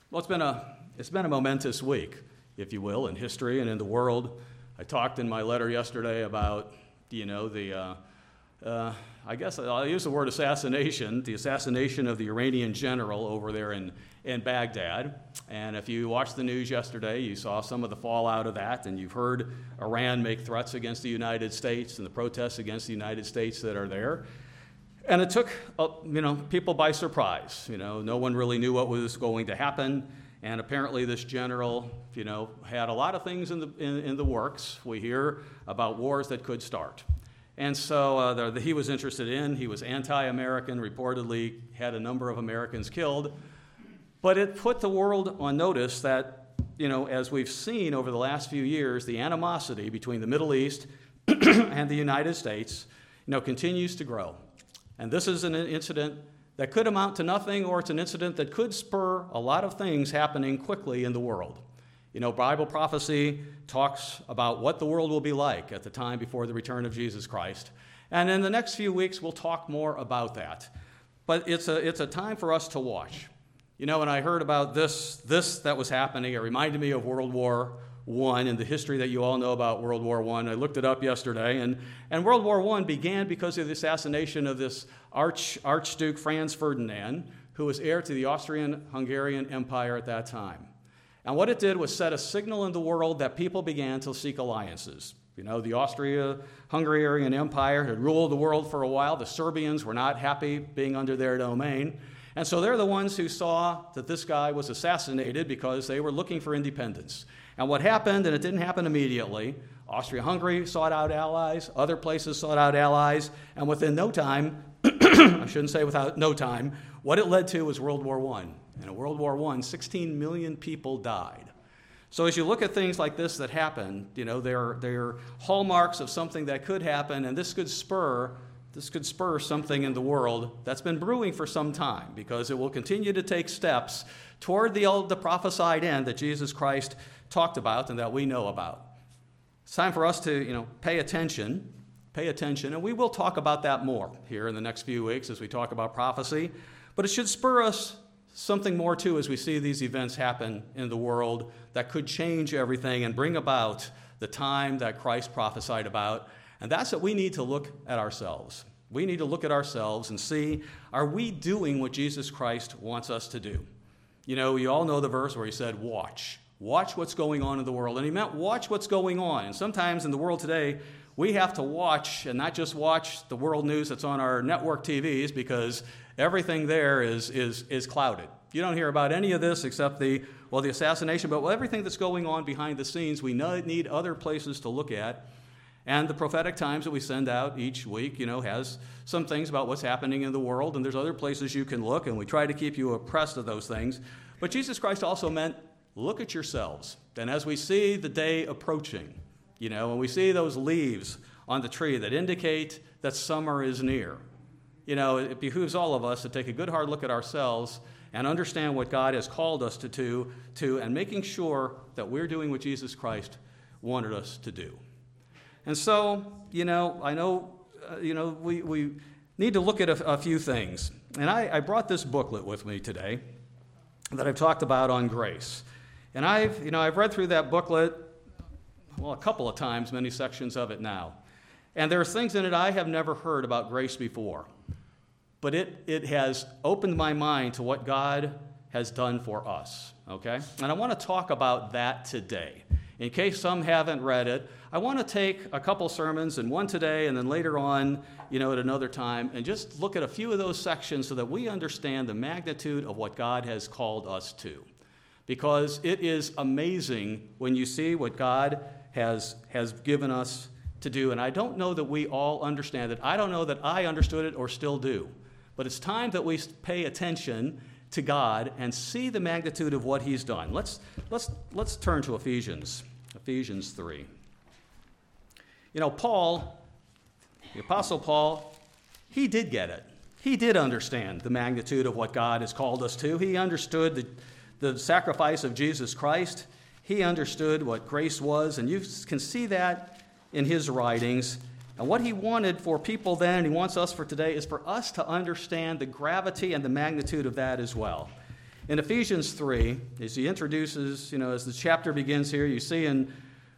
Well, it's been a momentous week, if you will, in history and in the world. I talked in my letter yesterday about, I guess I'll use the word assassination, the assassination of the Iranian general over there in Baghdad. And if you watched the news yesterday, you saw some of the fallout of that, and you've heard Iran make threats against the United States and the protests against the United States that are there. And it took, people by surprise. No one really knew what was going to happen. And apparently this general, had a lot of things in the works. We hear about wars that could start. And so he was interested in, he was anti-American, reportedly had a number of Americans killed. But it put the world on notice that, as we've seen over the last few years, the animosity between the Middle East and the United States, continues to grow. And this is an incident that could amount to nothing, or it's an incident that could spur a lot of things happening quickly in the world. Bible prophecy talks about what the world will be like at the time before the return of Jesus Christ. And in the next few weeks, we'll talk more about that. But it's a time for us to watch. When I heard about this that was happening, it reminded me of World War I and the history that you all know about World War I. I looked it up yesterday, and World War I began because of the assassination of this Archduke Franz Ferdinand, who was heir to the Austrian-Hungarian Empire at that time. And what it did was set a signal in the world that people began to seek alliances. The Austria-Hungarian Empire had ruled the world for a while. The Serbians were not happy being under their domain. And so they're the ones who saw that this guy was assassinated because they were looking for independence. And what happened, and it didn't happen immediately, Austria-Hungary sought out allies, other places sought out allies, and within no time, I shouldn't say without no time, what it led to was World War I. And in World War I, 16 million people died. So as you look at things like this that happen, they're hallmarks of something that could happen, and this could spur something in the world that's been brewing for some time, because it will continue to take steps toward the prophesied end that Jesus Christ talked about and that we know about. It's time for us to, pay attention, and we will talk about that more here in the next few weeks as we talk about prophecy. But it should spur us something more, too, as we see these events happen in the world that could change everything and bring about the time that Christ prophesied about. And that's that we need to look at ourselves. We need to look at ourselves and see, are we doing what Jesus Christ wants us to do? You all know the verse where he said, watch. Watch what's going on in the world. And he meant watch what's going on. And sometimes in the world today, we have to watch, and not just watch the world news that's on our network TVs, because everything there is clouded. You don't hear about any of this except the assassination, but everything that's going on behind the scenes, we need other places to look at. And the prophetic times that we send out each week, has some things about what's happening in the world, and there's other places you can look, and we try to keep you abreast of those things. But Jesus Christ also meant, look at yourselves. And as we see the day approaching, when we see those leaves on the tree that indicate that summer is near, it behooves all of us to take a good hard look at ourselves and understand what God has called us to do, and making sure that we're doing what Jesus Christ wanted us to do. And so, I know, we need to look at a few things. And I brought this booklet with me today that I've talked about on grace. And I've read through that booklet, a couple of times, many sections of it now. And there are things in it I have never heard about grace before. But it has opened my mind to what God has done for us, okay? And I want to talk about that today. In case some haven't read it, I want to take a couple sermons, and one today and then later on, at another time, and just look at a few of those sections so that we understand the magnitude of what God has called us to. Because it is amazing when you see what God has given us to do. And I don't know that we all understand it. I don't know that I understood it or still do. But it's time that we pay attention to God and see the magnitude of what he's done. Let's turn to Ephesians 3. Paul, the Apostle Paul, he did get it. He did understand the magnitude of what God has called us to. He understood the sacrifice of Jesus Christ. He understood what grace was, and you can see that in his writings. And what he wanted for people then, and he wants us for today, is for us to understand the gravity and the magnitude of that as well. In Ephesians 3, as he introduces, as the chapter begins here, you see in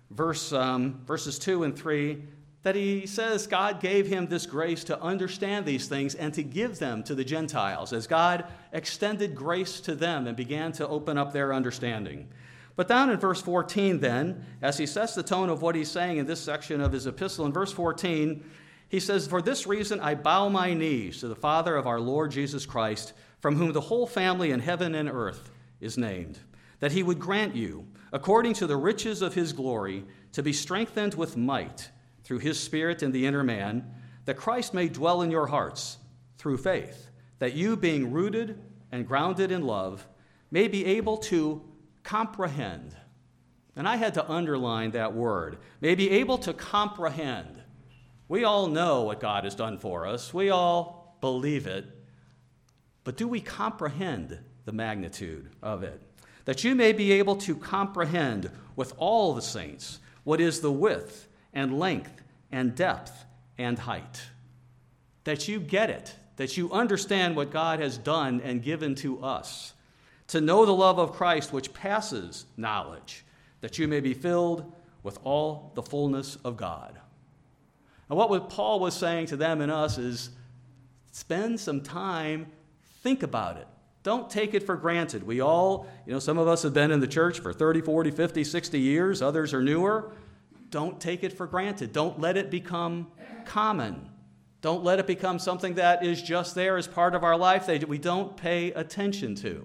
verses 2 and 3 that he says God gave him this grace to understand these things and to give them to the Gentiles, as God extended grace to them and began to open up their understanding. But down in verse 14 then, as he sets the tone of what he's saying in this section of his epistle, in verse 14, he says, "For this reason I bow my knees to the Father of our Lord Jesus Christ, from whom the whole family in heaven and earth is named, that he would grant you, according to the riches of his glory, to be strengthened with might through his Spirit in the inner man, that Christ may dwell in your hearts through faith, that you, being rooted and grounded in love, may be able to comprehend." And I had to underline that word, may be able to comprehend. We all know what God has done for us. We all believe it. But do we comprehend the magnitude of it? That you may be able to comprehend with all the saints what is the width and length and depth and height. That you get it, that you understand what God has done and given to us. To know the love of Christ which passes knowledge, that you may be filled with all the fullness of God. And what Paul was saying to them and us is, spend some time, think about it. Don't take it for granted. We all, some of us have been in the church for 30, 40, 50, 60 years. Others are newer. Don't take it for granted. Don't let it become common. Don't let it become something that is just there as part of our life that we don't pay attention to.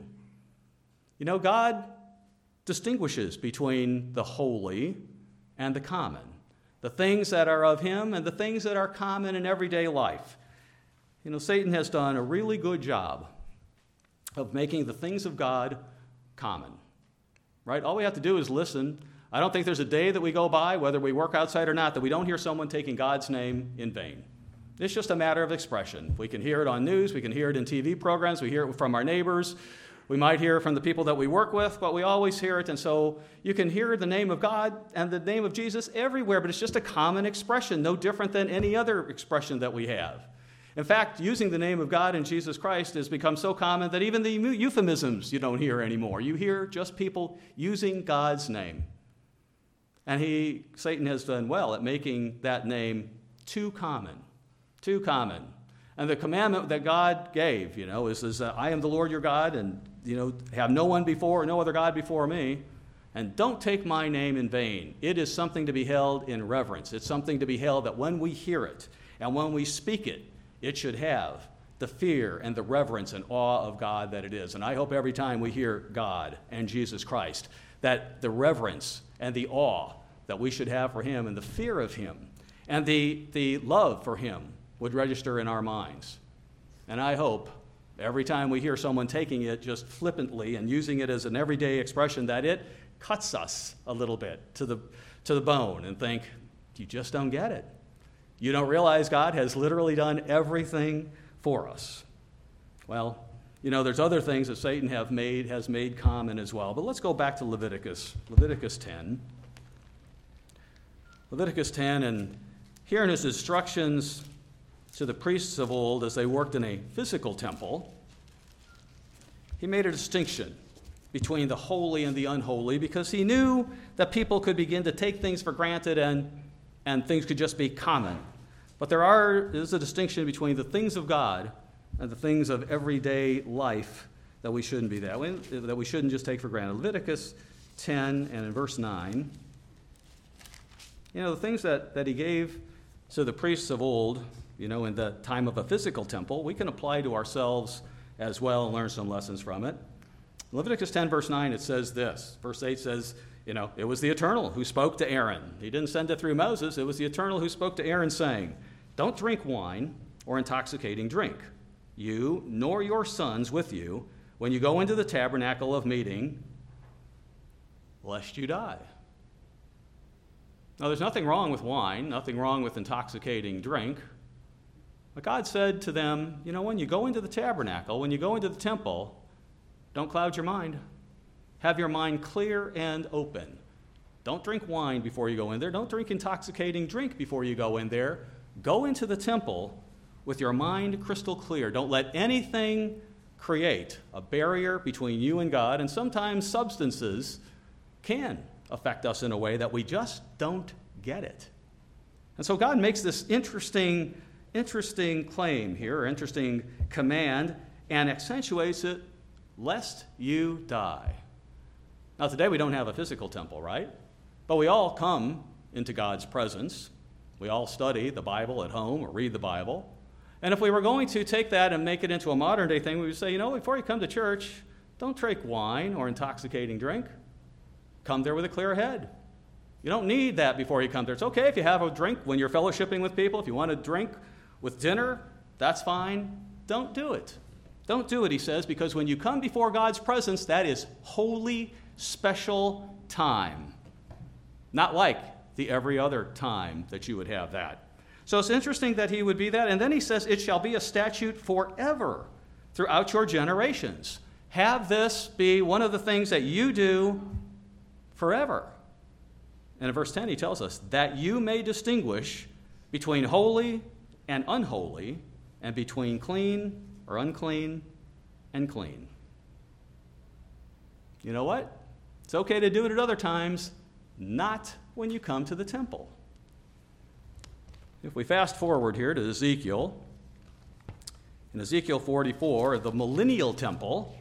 God distinguishes between the holy and the common, the things that are of him and the things that are common in everyday life. Satan has done a really good job of making the things of God common, right? All we have to do is listen. I don't think there's a day that we go by, whether we work outside or not, that we don't hear someone taking God's name in vain. It's just a matter of expression. We can hear it on news. We can hear it in TV programs. We hear it from our neighbors. We might hear it from the people that we work with, but we always hear it. And so you can hear the name of God and the name of Jesus everywhere, but it's just a common expression, no different than any other expression that we have. In fact, using the name of God and Jesus Christ has become so common that even the euphemisms you don't hear anymore. You hear just people using God's name. And Satan has done well at making that name too common. Too common. And the commandment that God gave, is I am the Lord your God, and, have no other God before me, and don't take my name in vain. It is something to be held in reverence. It's something to be held that when we hear it and when we speak it, it should have the fear and the reverence and awe of God that it is. And I hope every time we hear God and Jesus Christ, that the reverence and the awe that we should have for him and the fear of him and the love for him would register in our minds. And I hope every time we hear someone taking it just flippantly and using it as an everyday expression, that it cuts us a little bit to the bone and think, you just don't get it. You don't realize God has literally done everything for us. Well, there's other things that Satan has made common as well. But let's go back to Leviticus 10. Leviticus 10, and here in his instructions to the priests of old as they worked in a physical temple, he made a distinction between the holy and the unholy because he knew that people could begin to take things for granted and things could just be common. But there is a distinction between the things of God and the things of everyday life that we shouldn't be that we shouldn't just take for granted. Leviticus 10 and in verse 9, the things that he gave to the priests of old, in the time of a physical temple, we can apply to ourselves as well and learn some lessons from it. Leviticus 10, verse 9, it says this. Verse 8 says, it was the Eternal who spoke to Aaron. He didn't send it through Moses. It was the Eternal who spoke to Aaron, saying, "Don't drink wine or intoxicating drink, you nor your sons with you, when you go into the tabernacle of meeting, lest you die." Now, there's nothing wrong with wine, nothing wrong with intoxicating drink. But God said to them, when you go into the tabernacle, when you go into the temple, don't cloud your mind. Have your mind clear and open. Don't drink wine before you go in there. Don't drink intoxicating drink before you go in there. Go into the temple with your mind crystal clear. Don't let anything create a barrier between you and God, and sometimes substances can affect us in a way that we just don't get it. And so God makes this interesting claim here, interesting command, and accentuates it, lest you die. Now today we don't have a physical temple, right? But we all come into God's presence. We all study the Bible at home or read the Bible. And if we were going to take that and make it into a modern day thing, we would say, before you come to church, don't drink wine or intoxicating drink. Come there with a clear head. You don't need that before you come there. It's okay if you have a drink when you're fellowshipping with people. If you want to drink with dinner, that's fine. Don't do it. Don't do it, he says, because when you come before God's presence, that is holy, special time. Not like the every other time that you would have that. So it's interesting that he would be that. And then he says, it shall be a statute forever throughout your generations. Have this be one of the things that you do forever. And in verse 10, he tells us that you may distinguish between holy and unholy, and between clean or unclean and clean. You know what? It's okay to do it at other times, not when you come to the temple. If we fast forward here to Ezekiel, in Ezekiel 44, the millennial temple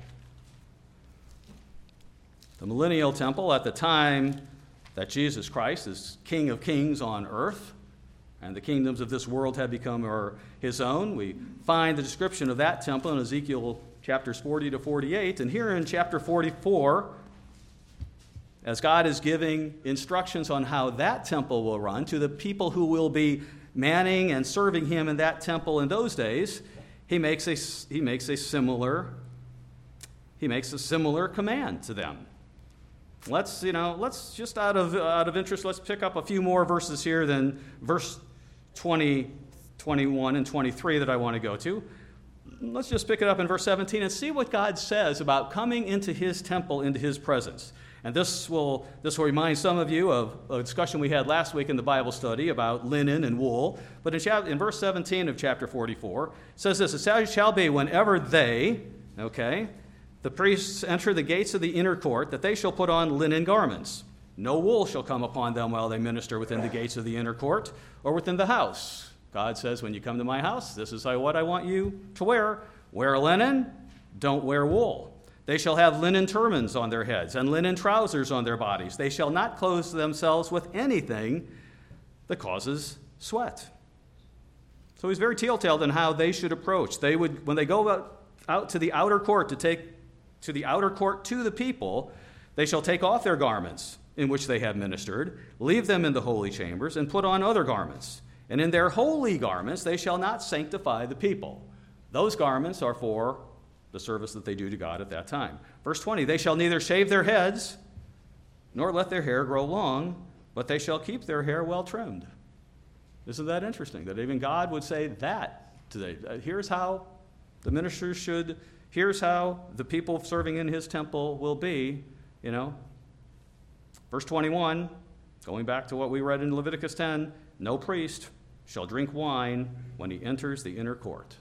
at the time that Jesus Christ is King of Kings on earth, and the kingdoms of this world had become his own. We find the description of that temple in Ezekiel chapters 40 to 48. And here in chapter 44, as God is giving instructions on how that temple will run to the people who will be manning and serving him in that temple in those days, he makes a similar command to them. Let's just out of interest, let's pick up a few more verses here than verse 20, 21, and 23 that I want to go to. Let's just pick it up in verse 17 and see what God says about coming into his temple, into his presence. And this will remind some of you of a discussion we had last week in the Bible study about linen and wool. But in verse 17 of chapter 44, it says this, it shall be whenever the priests enter the gates of the inner court, that they shall put on linen garments. No wool shall come upon them while they minister within the gates of the inner court or within the house. God says, when you come to my house, this is what I want you to wear. Wear linen, don't wear wool. They shall have linen turbans on their heads and linen trousers on their bodies. They shall not clothe themselves with anything that causes sweat. So he's very telltale in how they should approach. They would, when they go out to the outer court to the people, they shall take off their garments in which they have ministered, leave them in the holy chambers, and put on other garments. And in their holy garments they shall not sanctify the people. Those garments are for the service that they do to God at that time. Verse 20, they shall neither shave their heads, nor let their hair grow long, but they shall keep their hair well trimmed. Isn't that interesting, that even God would say that today? Here's how the ministers should, here's how the people serving in his temple will be, Verse 21, going back to what we read in Leviticus 10, no priest shall drink wine when he enters the inner court.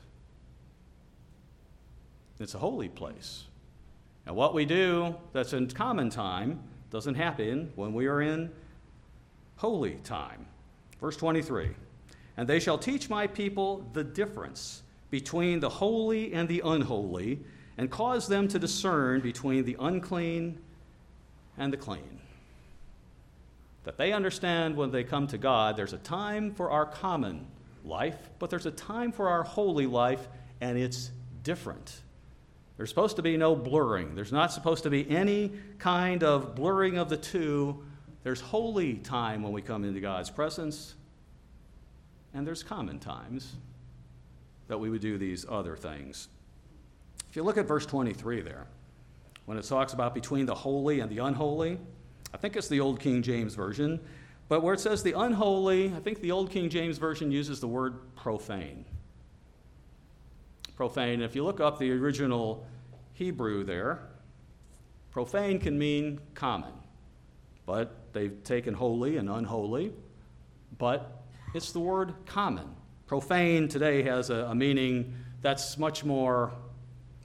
It's a holy place. And what we do that's in common time doesn't happen when we are in holy time. Verse 23, and they shall teach my people the difference between the holy and the unholy, and cause them to discern between the unclean and the clean. That they understand when they come to God, there's a time for our common life, but there's a time for our holy life, and it's different. There's supposed to be no blurring. There's not supposed to be any kind of blurring of the two. There's holy time when we come into God's presence, and there's common times that we would do these other things. If you look at verse 23 there, when it talks about between the holy and the unholy, I think it's the Old King James Version, but where it says the unholy, I think the Old King James Version uses the word profane. Profane, if you look up the original Hebrew there, profane can mean common, but they've taken holy and unholy, but it's the word common. Profane today has a meaning that's much more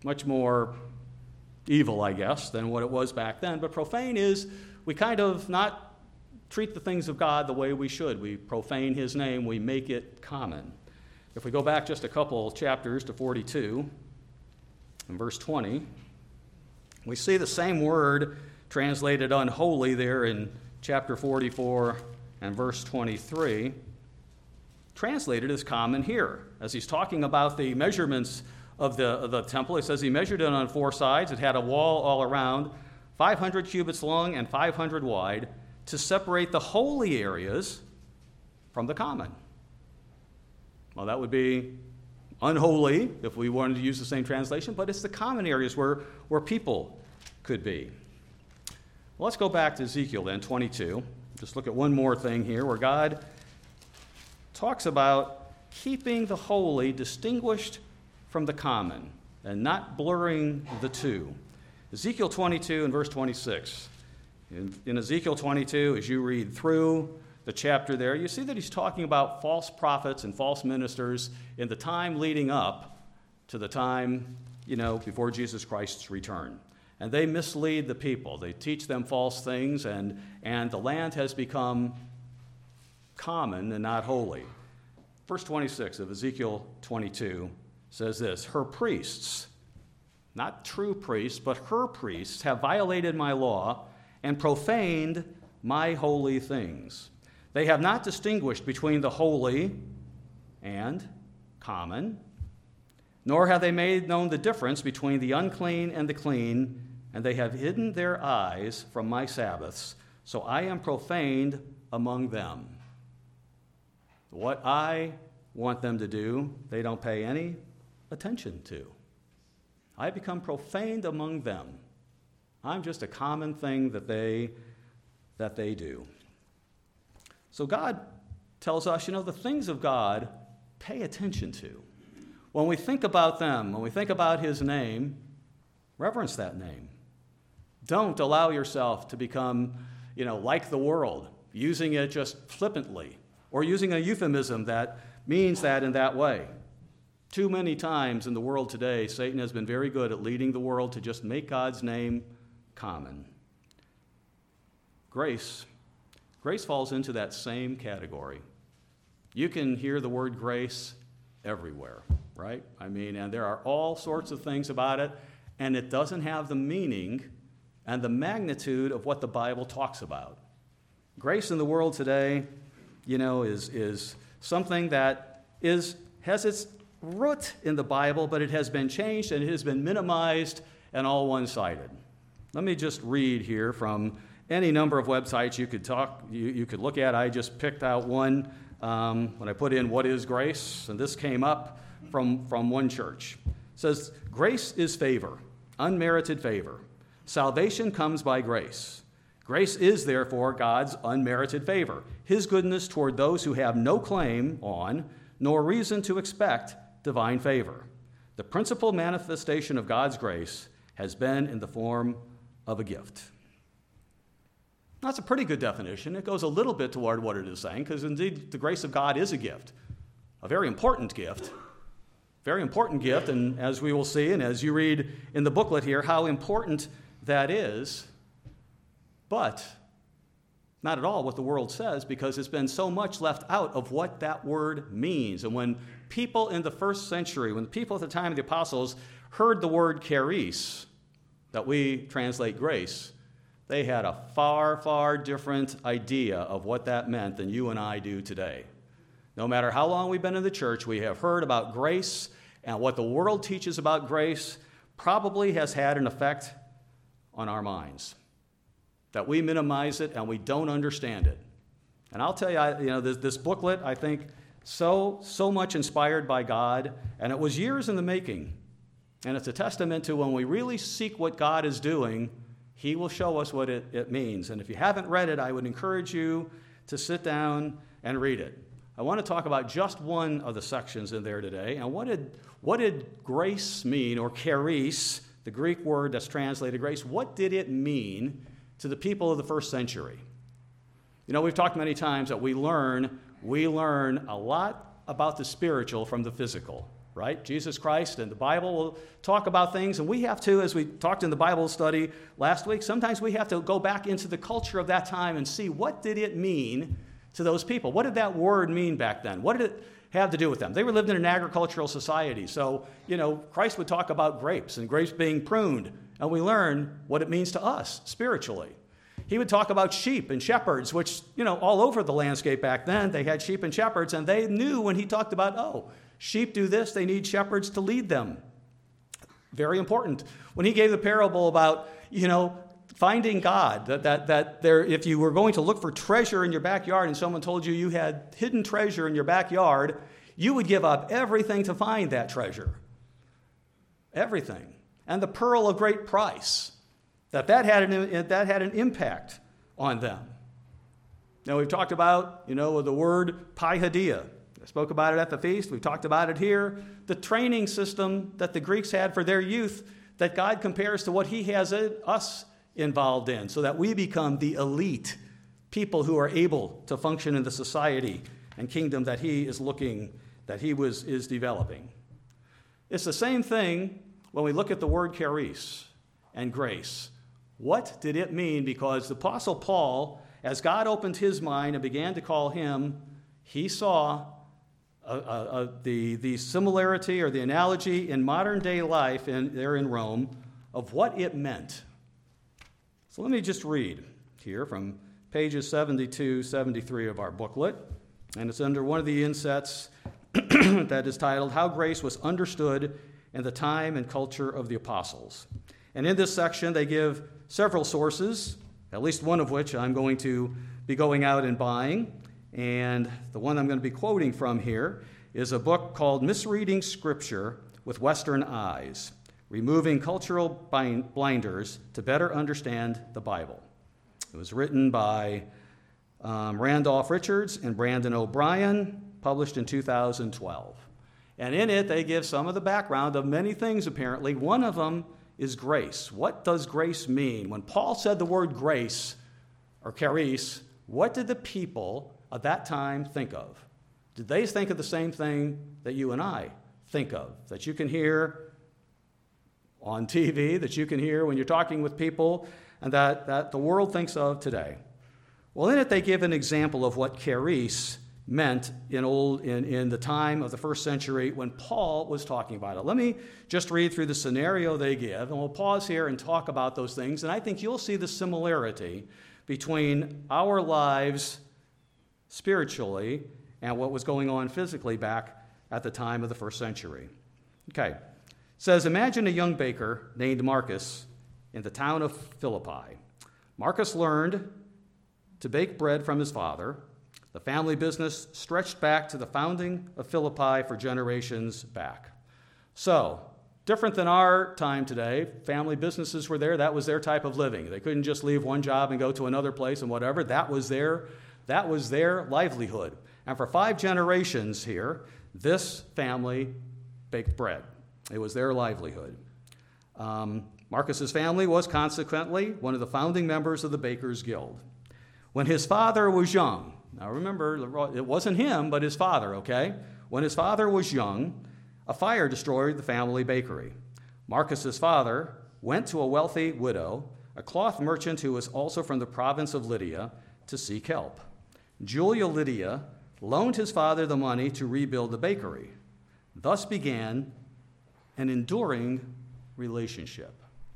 much more evil, I guess, than what it was back then. But profane is, we kind of not treat the things of God the way we should. We profane his name, we make it common. If we go back just a couple chapters to 42, in verse 20, we see the same word translated unholy there in chapter 44 and verse 23, translated as common here. As he's talking about the measurements of the temple, he says he measured it on 4 sides. It had a wall all around, 500 cubits long and 500 wide, to separate the holy areas from the common. Well, that would be unholy if we wanted to use the same translation, but it's the common areas where people could be. Well, let's go back to Ezekiel then, 22. Just look at one more thing here where God talks about keeping the holy distinguished from the common and not blurring the two. Ezekiel 22 and verse 26. In Ezekiel 22, as you read through the chapter there, you see that he's talking about false prophets and false ministers in the time leading up to the time, before Jesus Christ's return. And they mislead the people. They teach them false things, and the land has become common and not holy. Verse 26 of Ezekiel 22 says this, her priests, not true priests, but her priests have violated my law and profaned my holy things. They have not distinguished between the holy and common, nor have they made known the difference between the unclean and the clean, and they have hidden their eyes from my Sabbaths, so I am profaned among them. What I want them to do, they don't pay any attention to. I become profaned among them. I'm just a common thing that they do. So God tells us, the things of God, pay attention to. When we think about them, when we think about his name, reverence that name. Don't allow yourself to become, like the world, using it just flippantly, or using a euphemism that means that in that way. Too many times in the world today, Satan has been very good at leading the world to just make God's name common. Grace falls into that same category. You can hear the word grace everywhere, right? And there are all sorts of things about it, and it doesn't have the meaning and the magnitude of what the Bible talks about. Grace in the world today, is something that has its root in the Bible, but it has been changed and it has been minimized and all one-sided. Let me just read here from any number of websites you could look at. I just picked out one when I put in what is grace, and this came up from one church. It says, grace is favor, unmerited favor. Salvation comes by grace. Grace is, therefore, God's unmerited favor, his goodness toward those who have no claim on, nor reason to expect, divine favor. The principal manifestation of God's grace has been in the form of a gift. That's a pretty good definition. It goes a little bit toward what it is saying, because indeed the grace of God is a gift, a very important gift, and as we will see, and as you read in the booklet here, how important that is, but not at all what the world says, because it's been so much left out of what that word means. And when people in the first century, when people at the time of the apostles heard the word charis, that we translate grace, they had a far, far different idea of what that meant than you and I do today. No matter how long we've been in the church, we have heard about grace, and what the world teaches about grace probably has had an effect on our minds, that we minimize it and we don't understand it. And I'll tell you, this booklet, I think, so much inspired by God, and it was years in the making. And it's a testament to when we really seek what God is doing, he will show us what it means. And if you haven't read it, I would encourage you to sit down and read it. I want to talk about just one of the sections in there today. And what did grace mean, or charis, the Greek word that's translated grace, what did it mean to the people of the first century? We've talked many times that we learn a lot about the spiritual from the physical, right? Jesus Christ and the Bible will talk about things, and we have to, as we talked in the Bible study last week, sometimes we have to go back into the culture of that time and see what did it mean to those people. What did that word mean back then? What did it have to do with them? They were living in an agricultural society, so, Christ would talk about grapes and grapes being pruned, and we learn what it means to us spiritually. He would talk about sheep and shepherds, which, all over the landscape back then, they had sheep and shepherds, and they knew when he talked about, sheep do this, they need shepherds to lead them. Very important. When he gave the parable about, finding God, that there, if you were going to look for treasure in your backyard and someone told you you had hidden treasure in your backyard, you would give up everything to find that treasure. Everything. And the pearl of great price. That had an impact on them. Now we've talked about, the word paideia. I spoke about it at the feast. We've talked about it here. The training system that the Greeks had for their youth that God compares to what he has us involved in, so that we become the elite people who are able to function in the society and kingdom that he is is developing. It's the same thing when we look at the word charis and grace. What did it mean? Because the Apostle Paul, as God opened his mind and began to call him, he saw the similarity or the analogy in modern day life there in Rome of what it meant. So let me just read here from pages 72, 73 of our booklet, and it's under one of the insets that is titled, How Grace Was Understood in the Time and Culture of the Apostles. And in this section, they give several sources, at least one of which I'm going to be going out and buying. And the one I'm going to be quoting from here is a book called Misreading Scripture with Western Eyes, Removing Cultural Blinders to Better Understand the Bible. It was written by Randolph Richards and Brandon O'Brien, published in 2012. And in it, they give some of the background of many things, apparently. One of them is grace. What does grace mean? When Paul said the word grace, or charis, what did the people of that time think of? Did they think of the same thing that you and I think of, that you can hear on TV, that you can hear when you're talking with people, and that the world thinks of today? Well, in it, they give an example of what charis meant in the time of the first century when Paul was talking about it. Let me just read through the scenario they give, and we'll pause here and talk about those things, and I think you'll see the similarity between our lives spiritually and what was going on physically back at the time of the first century. Okay. It says, imagine a young baker named Marcus in the town of Philippi. Marcus learned to bake bread from his father. The family business stretched back to the founding of Philippi for generations back. So, different than our time today, family businesses were there. That was their type of living. They couldn't just leave one job and go to another place and whatever. That was their livelihood. And for 5 generations here, this family baked bread. It was their livelihood. Marcus's family was consequently one of the founding members of the Bakers Guild. When his father was young, now remember, it wasn't him, but his father, okay? When his father was young, a fire destroyed the family bakery. Marcus's father went to a wealthy widow, a cloth merchant who was also from the province of Lydia, to seek help. Julia Lydia loaned his father the money to rebuild the bakery. Thus began an enduring relationship.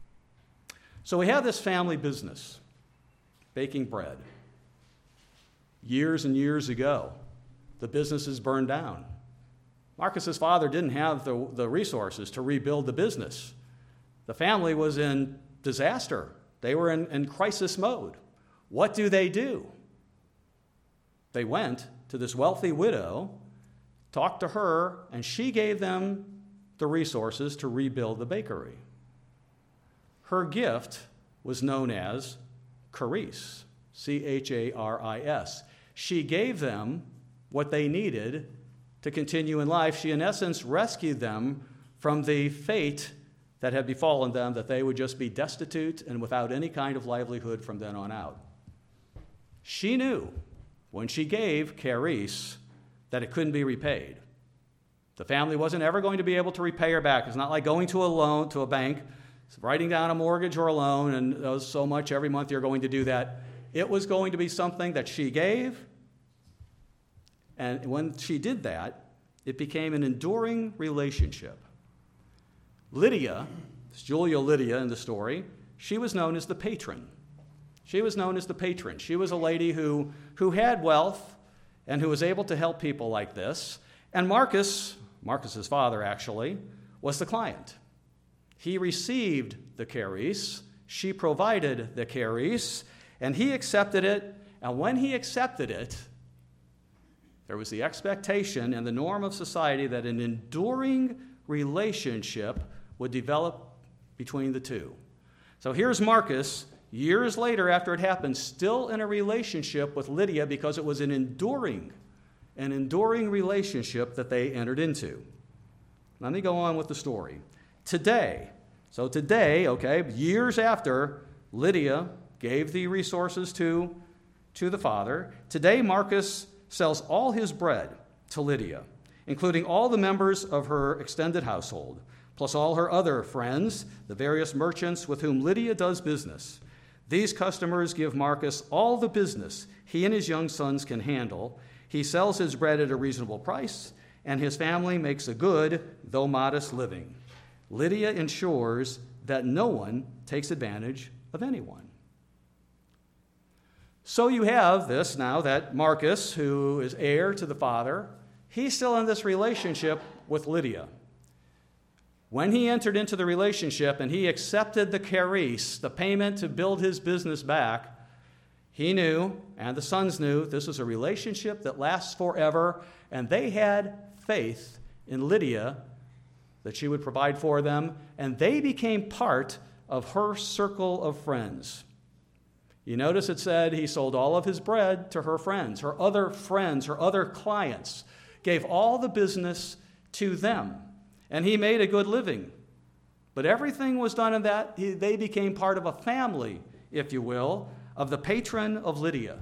So we have this family business, baking bread. Years and years ago, the business is burned down. Marcus's father didn't have the resources to rebuild the business. The family was in disaster. They were in crisis mode. What do? They went to this wealthy widow, talked to her, and she gave them the resources to rebuild the bakery. Her gift was known as charis, C-H-A-R-I-S. She gave them what they needed to continue in life. She, in essence, rescued them from the fate that had befallen them, that they would just be destitute and without any kind of livelihood from then on out. She knew when she gave charis that it couldn't be repaid. The family wasn't ever going to be able to repay her back. It's not like going to a bank, writing down a mortgage or a loan, and so much every month you're going to do that. It was going to be something that she gave, and when she did that, it became an enduring relationship. Lydia, it's Julia Lydia in the story, she was known as the patron. She was known as the patron. She was a lady who had wealth and who was able to help people like this. And Marcus's father actually, was the client. He received the charis, she provided the charis, and he accepted it. And when he accepted it, there was the expectation and the norm of society that an enduring relationship would develop between the two. So here's Marcus, years later after it happened, still in a relationship with Lydia because it was an enduring relationship that they entered into. Let me go on with the story. Today, years after Lydia gave the resources to the father, today Marcus sells all his bread to Lydia, including all the members of her extended household, plus all her other friends, the various merchants with whom Lydia does business. These customers give Marcus all the business he and his young sons can handle. He sells his bread at a reasonable price, and his family makes a good, though modest, living. Lydia ensures that no one takes advantage of anyone. So you have this now that Marcus, who is heir to the father, he's still in this relationship with Lydia. When he entered into the relationship and he accepted the charis, the payment to build his business back, he knew, and the sons knew, this was a relationship that lasts forever, and they had faith in Lydia that she would provide for them, and they became part of her circle of friends. You notice it said he sold all of his bread to her friends, her other clients, gave all the business to them, and he made a good living. But everything was done in that they became part of a family, if you will, of the patron of Lydia.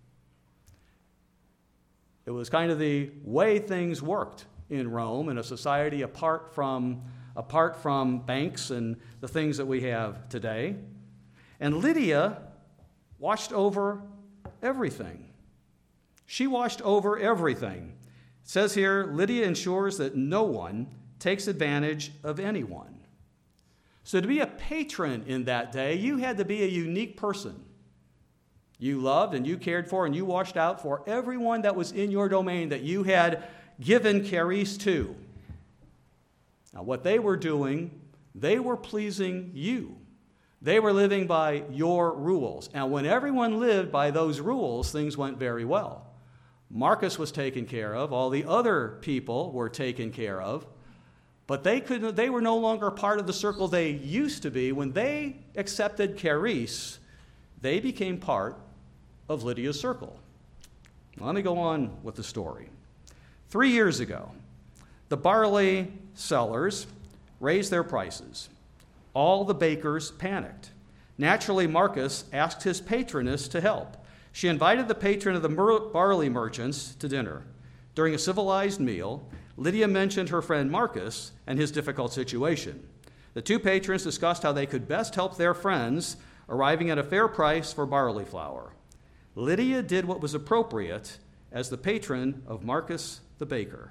It was kind of the way things worked in Rome, in a society apart from banks and the things that we have today. And Lydia watched over everything. She watched over everything. It says here, Lydia ensures that no one takes advantage of anyone. So to be a patron in that day, you had to be a unique person. You loved and you cared for and you watched out for everyone that was in your domain that you had given charis to. Now, what they were doing, they were pleasing you. They were living by your rules. And when everyone lived by those rules, things went very well. Marcus was taken care of. All the other people were taken care of. But they were no longer part of the circle they used to be. When they accepted charis, they became part of Lydia's circle. Now, let me go on with the story. 3 years ago, the barley sellers raised their prices. All the bakers panicked. Naturally, Marcus asked his patroness to help. She invited the patron of the barley merchants to dinner. During a civilized meal, Lydia mentioned her friend Marcus and his difficult situation. The two patrons discussed how they could best help their friends, arriving at a fair price for barley flour. Lydia did what was appropriate as the patron of Marcus the baker.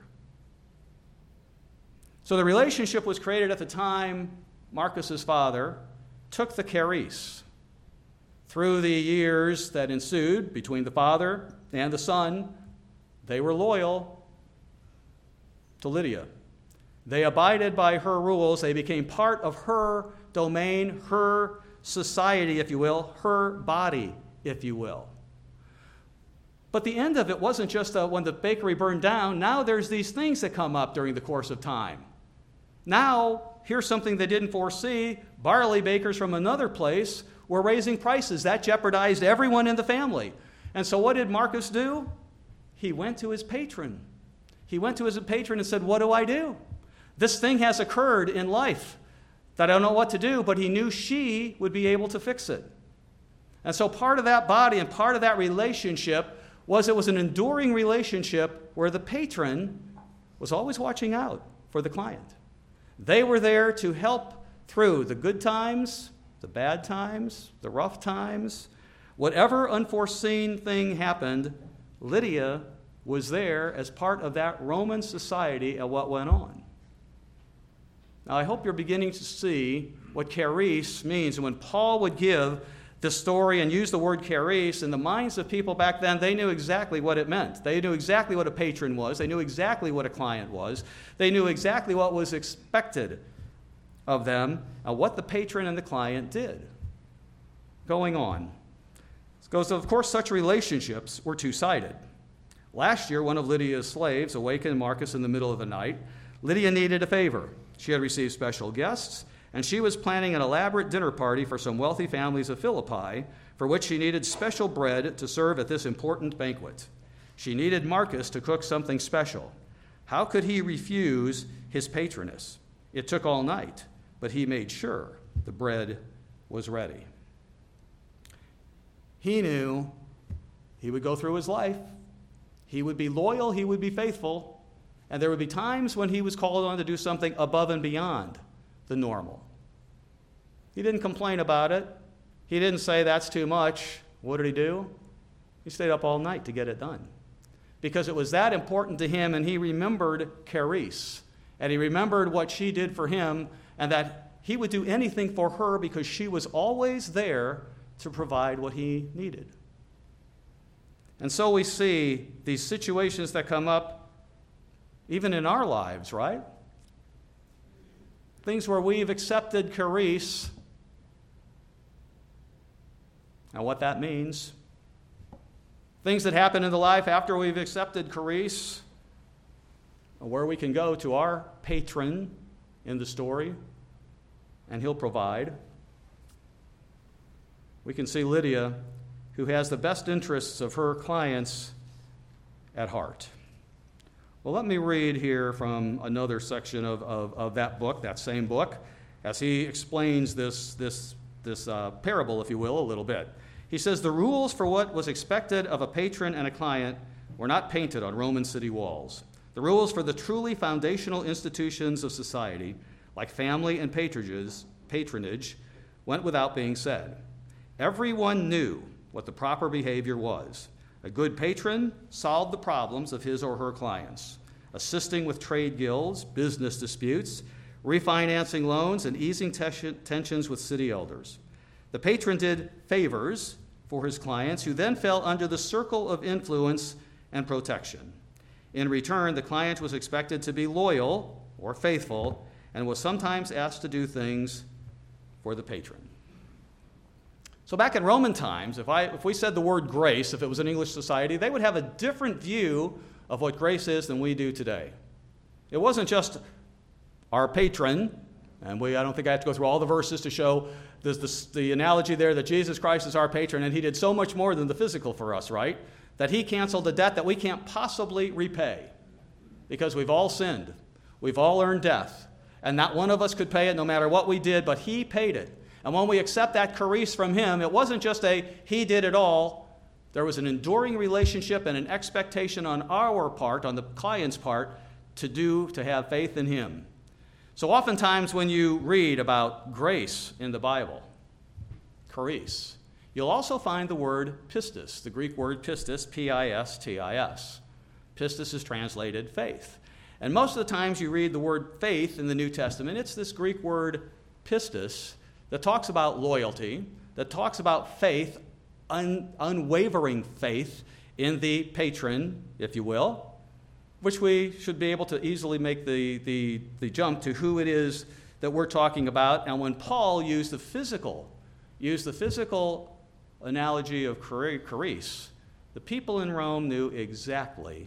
So the relationship was created at the time Marcus's father took the charis. Through the years that ensued between the father and the son, they were loyal to Lydia. They abided by her rules. They became part of her domain, her society, if you will, her body, if you will. But the end of it wasn't just when the bakery burned down. Now there's these things that come up during the course of time. Now, here's something they didn't foresee. Barley bakers from another place were raising prices. That jeopardized everyone in the family. And so what did Marcus do? He went to his patron. He went to his patron and said, "What do I do? This thing has occurred in life that I don't know what to do," but he knew she would be able to fix it. And so part of that body and part of that relationship was it was an enduring relationship where the patron was always watching out for the client. They were there to help through the good times, the bad times, the rough times. Whatever unforeseen thing happened, Lydia was there as part of that Roman society and what went on. Now, I hope you're beginning to see what charis means. And when Paul would give this story and use the word charis, in the minds of people back then, they knew exactly what it meant. They knew exactly what a patron was. They knew exactly what a client was. They knew exactly what was expected of them and what the patron and the client did. Going on. Because, of course, such relationships were two-sided. Last year, one of Lydia's slaves awakened Marcus in the middle of the night. Lydia needed a favor. She had received special guests, and she was planning an elaborate dinner party for some wealthy families of Philippi, for which she needed special bread to serve at this important banquet. She needed Marcus to cook something special. How could he refuse his patroness? It took all night, but he made sure the bread was ready. He knew he would go through his life. He would be loyal, he would be faithful, and there would be times when he was called on to do something above and beyond the normal. He didn't complain about it. He didn't say, that's too much. What did he do? He stayed up all night to get it done. Because it was that important to him, and he remembered charis, and he remembered what she did for him, and that he would do anything for her because she was always there to provide what he needed. And so we see these situations that come up even in our lives, right? Things where we've accepted charis. Now, what that means. Things that happen in the life after we've accepted charis, where we can go to our patron in the story, and he'll provide. We can see Lydia, who has the best interests of her clients at heart. Well, let me read here from another section of that book, that same book, as he explains this parable, if you will, a little bit. He says, the rules for what was expected of a patron and a client were not painted on Roman city walls. The rules for the truly foundational institutions of society, like family and patronage, went without being said. Everyone knew what the proper behavior was. A good patron solved the problems of his or her clients, assisting with trade guilds, business disputes, refinancing loans, and easing tensions with city elders. The patron did favors for his clients, who then fell under the circle of influence and protection. In return, the client was expected to be loyal or faithful and was sometimes asked to do things for the patron. So back in Roman times, if we said the word grace, if it was an English society, they would have a different view of what grace is than we do today. It wasn't just our patron, and I don't think I have to go through all the verses to show the analogy there that Jesus Christ is our patron, and he did so much more than the physical for us, right? That he canceled a debt that we can't possibly repay because we've all sinned. We've all earned death, and not one of us could pay it no matter what we did, but he paid it. And when we accept that charis from him, it wasn't just he did it all. There was an enduring relationship and an expectation on our part, on the client's part, to have faith in him. So oftentimes when you read about grace in the Bible, charis, you'll also find the word pistis, the Greek word pistis, P-I-S-T-I-S. Pistis is translated faith. And most of the times you read the word faith in the New Testament, it's this Greek word pistis that talks about loyalty, that talks about faith, unwavering faith in the patron, if you will, which we should be able to easily make the jump to who it is that we're talking about. And when Paul used the physical analogy of charis, the people in Rome knew exactly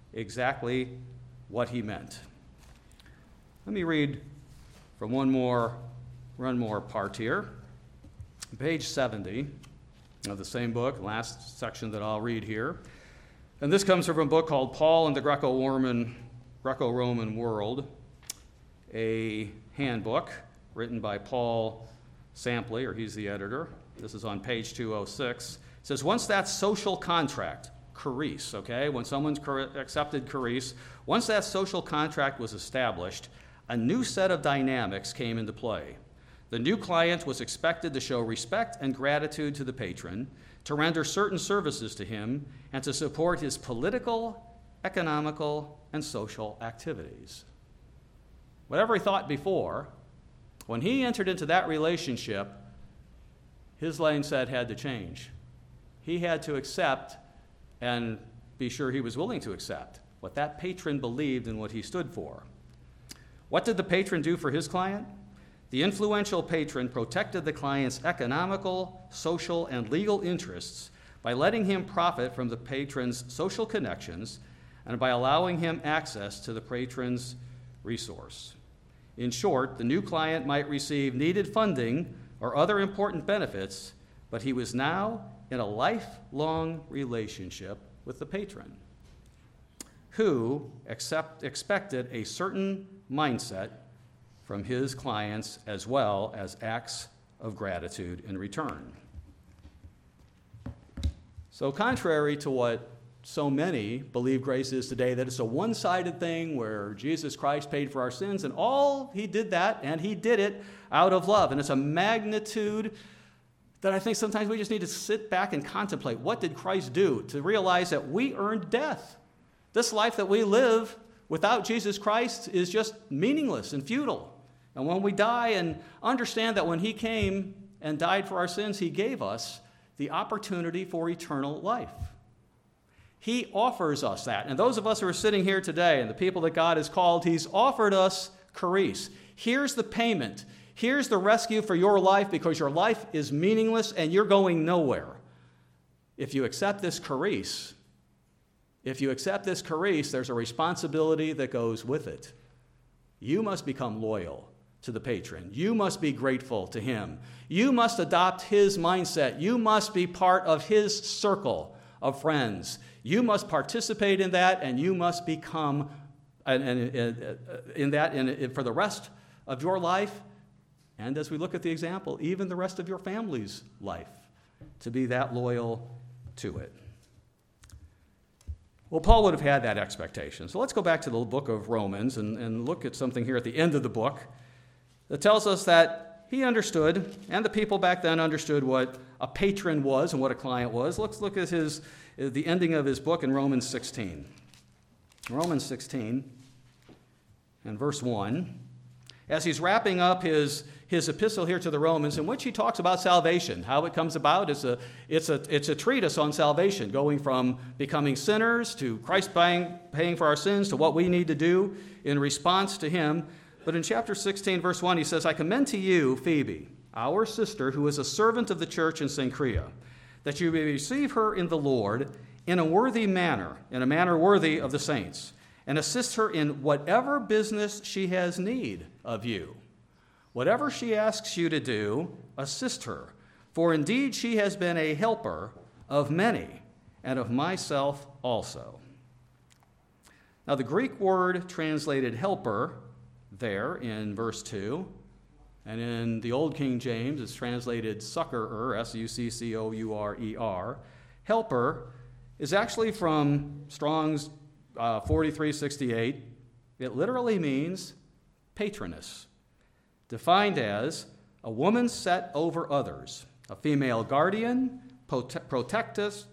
what he meant. Let me read from one more part here. Page 70 of the same book, last section that I'll read here. And this comes from a book called Paul and the Greco-Roman World, a handbook written by Paul Sampley, or he's the editor. This is on page 206. It says, once that social contract, charis, okay? When someone's accepted charis, once that social contract was established, a new set of dynamics came into play. The new client was expected to show respect and gratitude to the patron, to render certain services to him, and to support his political, economical, and social activities. Whatever he thought before, when he entered into that relationship, his mindset had to change. He had to accept and be sure he was willing to accept what that patron believed and what he stood for. What did the patron do for his client? The influential patron protected the client's economical, social, and legal interests by letting him profit from the patron's social connections and by allowing him access to the patron's resource. In short, the new client might receive needed funding or other important benefits, but he was now in a lifelong relationship with the patron, who expected a certain mindset from his clients as well as acts of gratitude in return. So contrary to what so many believe grace is today, that it's a one-sided thing where Jesus Christ paid for our sins, and all he did that, and he did it out of love. And it's a magnitude that I think sometimes we just need to sit back and contemplate. What did Christ do to realize that we earned death? This life that we live without Jesus Christ is just meaningless and futile. And when we die and understand that when he came and died for our sins, he gave us the opportunity for eternal life. He offers us that. And those of us who are sitting here today and the people that God has called, he's offered us charis. Here's the payment. Here's the rescue for your life because your life is meaningless and you're going nowhere. If you accept this charis, there's a responsibility that goes with it. You must become loyal to the patron. You must be grateful to him. You must adopt his mindset. You must be part of his circle of friends. You must participate in that, and you must become in that for the rest of your life, and as we look at the example, even the rest of your family's life, to be that loyal to it. Well, Paul would have had that expectation. So let's go back to the book of Romans and look at something here at the end of the book that tells us that he understood, and the people back then understood what a patron was and what a client was. Let's look at the ending of his book in Romans 16. Romans 16 and verse 1. As he's wrapping up his epistle here to the Romans, in which he talks about salvation, how it comes about. It's a treatise on salvation, going from becoming sinners to Christ paying for our sins to what we need to do in response to him. But in chapter 16, verse 1, he says, I commend to you Phoebe, our sister, who is a servant of the church in Cenchrea, that you may receive her in the Lord in a worthy manner, in a manner worthy of the saints, and assist her in whatever business she has need of you. Whatever she asks you to do, assist her, for indeed she has been a helper of many, and of myself also. Now the Greek word translated helper there in verse 2, and in the Old King James it's translated succorer, S-U-C-C-O-U-R-E-R. Helper is actually from Strong's 4368. It literally means patroness, defined as a woman set over others, a female guardian, protectress,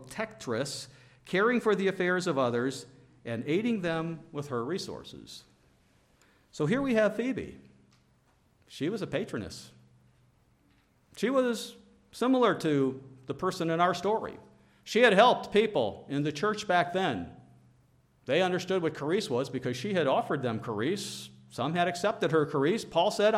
caring for the affairs of others, and aiding them with her resources. So here we have Phoebe. She was a patroness. She was similar to the person in our story. She had helped people in the church back then. They understood what charis was because she had offered them charis. Some had accepted her charis. Paul said,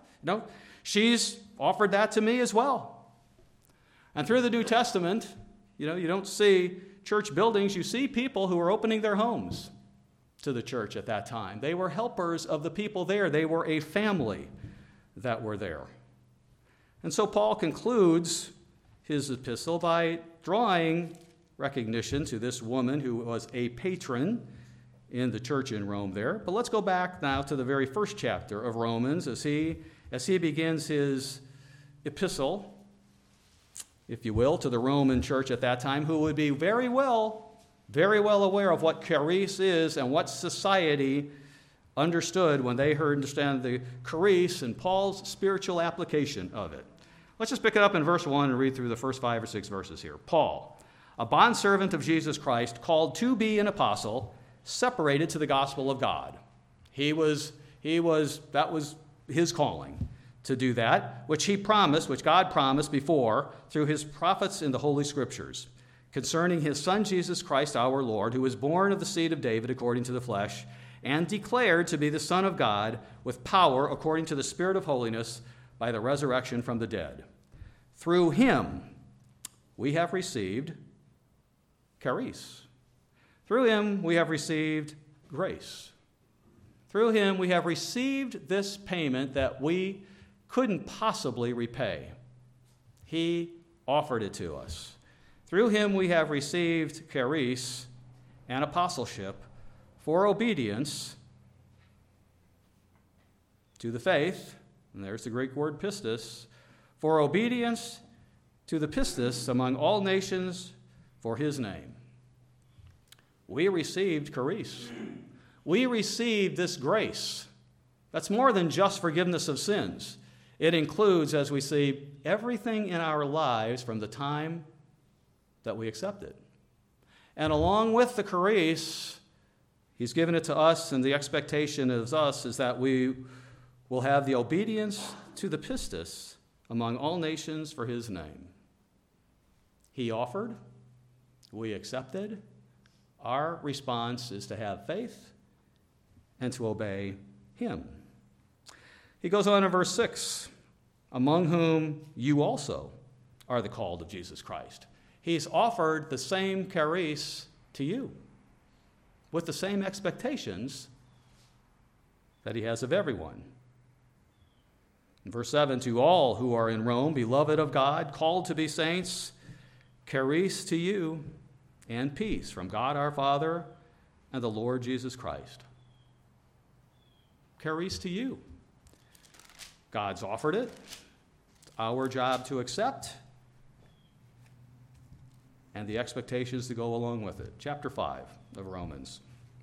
she's offered that to me as well. And through the New Testament, you don't see church buildings. You see people who are opening their homes to the church at that time. They were helpers of the people there. They were a family that were there. And so Paul concludes his epistle by drawing recognition to this woman who was a patron in the church in Rome there. But let's go back now to the very first chapter of Romans as he begins his epistle. if you will, to the Roman church at that time, who would be very well aware of what charis is and what society understood when they understand the charis and Paul's spiritual application of it. Let's just pick it up in verse 1 and read through the first 5 or 6 verses here. Paul, a bondservant of Jesus Christ, called to be an apostle, separated to the gospel of God. That was his calling to do that, which God promised before through his prophets in the Holy Scriptures, concerning his Son Jesus Christ our Lord, who was born of the seed of David according to the flesh, and declared to be the Son of God with power according to the Spirit of holiness by the resurrection from the dead. Through him we have received charis. Through him we have received grace. Through him we have received this payment that we couldn't possibly repay. He offered it to us. Through him we have received charis and apostleship for obedience to the faith, and there's the Greek word pistis, for obedience to the pistis among all nations for his name. We received charis. We received this grace. That's more than just forgiveness of sins. It includes, as we see, everything in our lives from the time that we accept it. And along with the charis, he's given it to us, and the expectation of us is that we will have the obedience to the pistis among all nations for his name. He offered, we accepted. Our response is to have faith and to obey him. He goes on in verse 6, among whom you also are the called of Jesus Christ. He's offered the same charis to you with the same expectations that he has of everyone. In verse 7, to all who are in Rome, beloved of God, called to be saints, charis to you and peace from God our Father and the Lord Jesus Christ. Charis to you. God's offered it. It's our job to accept, and the expectations to go along with it. Chapter 5 of Romans.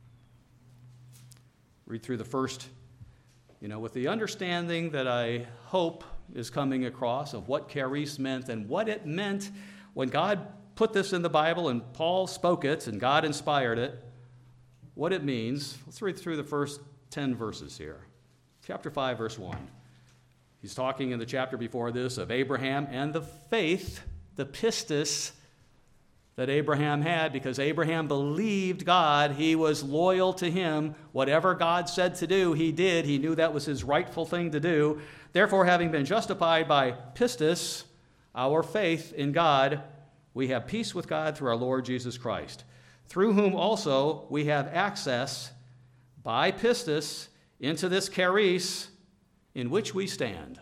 Read through the first, with the understanding that I hope is coming across of what charis meant and what it meant when God put this in the Bible and Paul spoke it and God inspired it, what it means. Let's read through the first 10 verses here. Chapter 5, verse 1. He's talking in the chapter before this of Abraham and the faith, the pistis, that Abraham had, because Abraham believed God. He was loyal to him. Whatever God said to do, he did. He knew that was his rightful thing to do. Therefore, having been justified by pistis, our faith in God, we have peace with God through our Lord Jesus Christ, through whom also we have access by pistis into this charis in which we stand.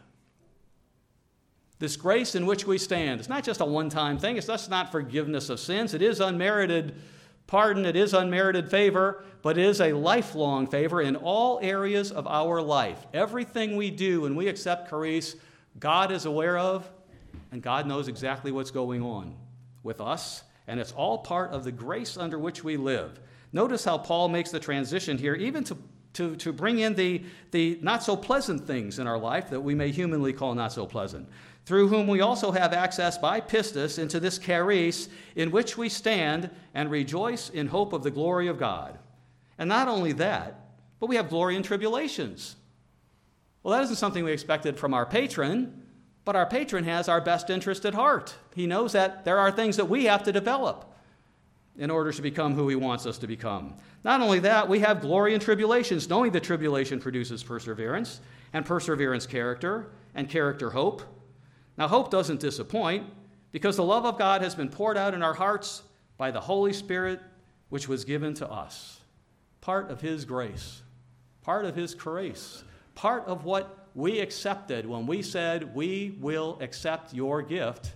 This grace in which we stand. It's not just a one-time thing. It's just not forgiveness of sins. It is unmerited pardon. It is unmerited favor, but it is a lifelong favor in all areas of our life. Everything we do when we accept charis, God is aware of, and God knows exactly what's going on with us, and it's all part of the grace under which we live. Notice how Paul makes the transition here, even to bring in the not so pleasant things in our life that we may humanly call not so pleasant, through whom we also have access by pistis into this charis in which we stand and rejoice in hope of the glory of God. And not only that, but we have glory in tribulations. Well, that isn't something we expected from our patron, but our patron has our best interest at heart. He knows that there are things that we have to develop in order to become who he wants us to become. Not only that, we have glory in tribulations, knowing that tribulation produces perseverance, and perseverance character, and character hope. Now, hope doesn't disappoint, because the love of God has been poured out in our hearts by the Holy Spirit, which was given to us. Part of his grace, part of his charis, part of what we accepted when we said, we will accept your gift.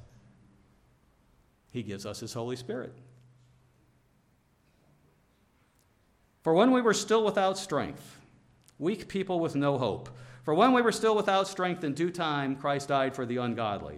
He gives us his Holy Spirit. For when we were still without strength, weak people with no hope, for when we were still without strength, in due time Christ died for the ungodly.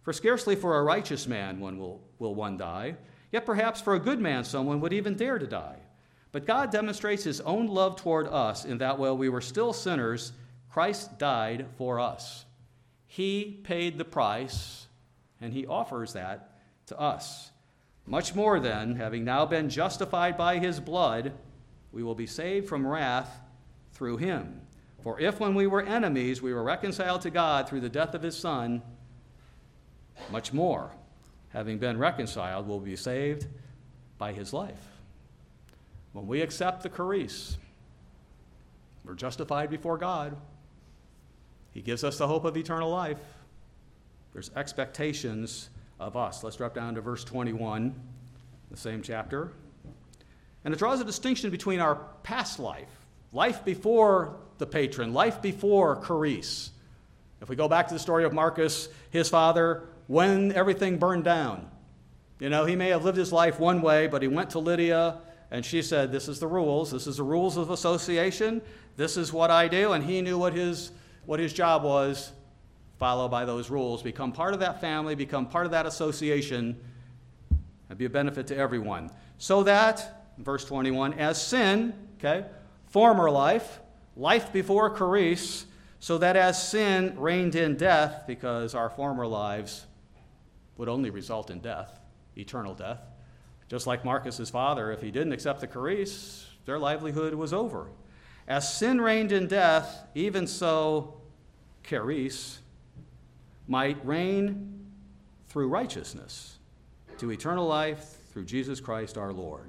For scarcely for a righteous man will one die, yet perhaps for a good man someone would even dare to die. But God demonstrates his own love toward us in that while we were still sinners, Christ died for us. He paid the price, and he offers that to us. Much more then, having now been justified by his blood, we will be saved from wrath through him. For if when we were enemies, we were reconciled to God through the death of his Son, much more, having been reconciled, we'll be saved by his life. When we accept the charis, we're justified before God. He gives us the hope of eternal life. There's expectations of us. Let's drop down to verse 21, the same chapter. And it draws a distinction between our past life, life before the patron, life before charis. If we go back to the story of Marcus, his father, when everything burned down, he may have lived his life one way, but he went to Lydia, and she said, this is the rules. This is the rules of association. This is what I do. And he knew what his job was. Follow by those rules. Become part of that family. Become part of that association. And be a benefit to everyone. So that, verse 21, as sin, former life, life before charis, so that as sin reigned in death, because our former lives would only result in death, eternal death. Just like Marcus's father, if he didn't accept the charis, their livelihood was over. As sin reigned in death, even so charis might reign through righteousness to eternal life through Jesus Christ our Lord.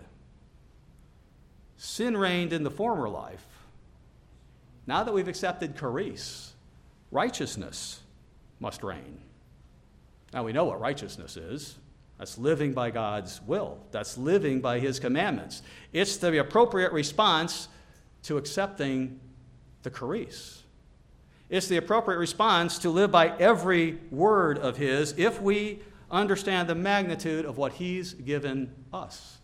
Sin reigned in the former life. Now that we've accepted charis, righteousness must reign. Now we know what righteousness is. That's living by God's will. That's living by his commandments. It's the appropriate response to accepting the charis. It's the appropriate response to live by every word of his if we understand the magnitude of what he's given us.